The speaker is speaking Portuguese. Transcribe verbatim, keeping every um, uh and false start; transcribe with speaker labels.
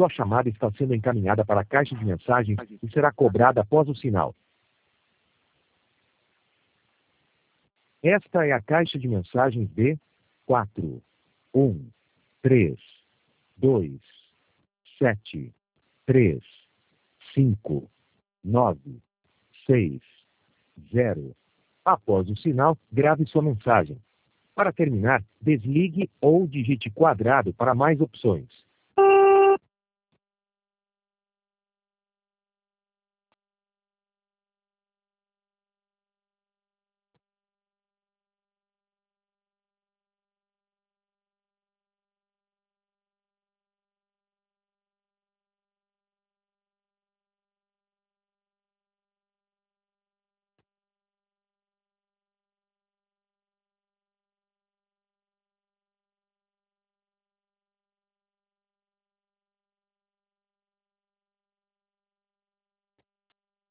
Speaker 1: Sua chamada está sendo encaminhada para a caixa de mensagens e será cobrada após o sinal. Esta é a caixa de mensagens de quatro, um, três, dois, sete, três, cinco, nove, seis, zero. Após o sinal, grave sua mensagem. Para terminar, desligue ou digite quadrado para mais opções.